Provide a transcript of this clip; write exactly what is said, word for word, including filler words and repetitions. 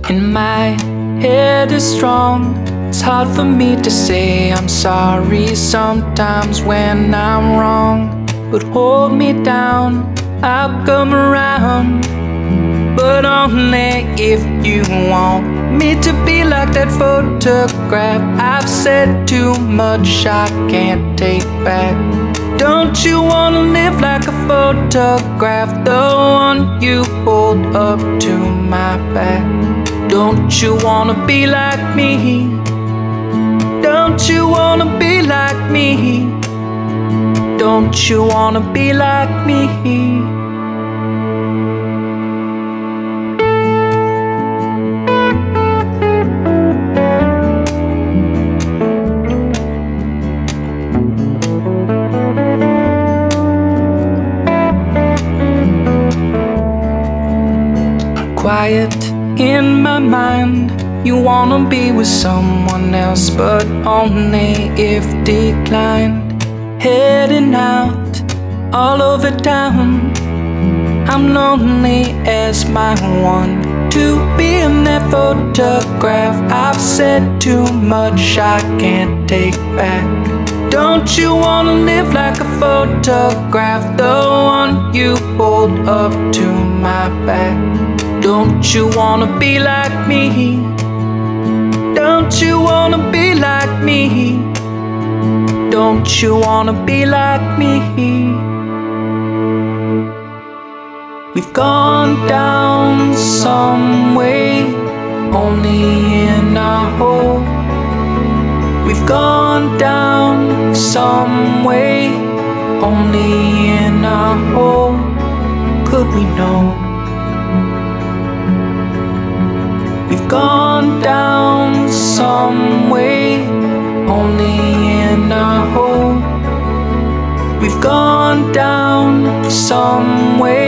And my head is strong. It's hard for me to say I'm sorry sometimes when I'm wrong. But hold me down, I'll come around. But only if you want me to be like that photograph. I've said too much I can't take back. Don't you wanna live like a photograph, the one you hold up to my back? Don't you wanna be like me? Don't you wanna be like me? Don't you wanna be like me? Quiet in my mind, you wanna be with someone else, but only if declined. Heading out all over town, I'm lonely as my one to be in that photograph. I've said too much I can't take back. Don't you wanna live like a photograph, the one you hold up to my back? Don't you wanna be like me? Don't you wanna be like me? Don't you wanna be like me? We've gone down some way, only in our hole. We've gone down some way, only in our hole. Could we know? We've gone down some way, only in our hole. We've gone down some way,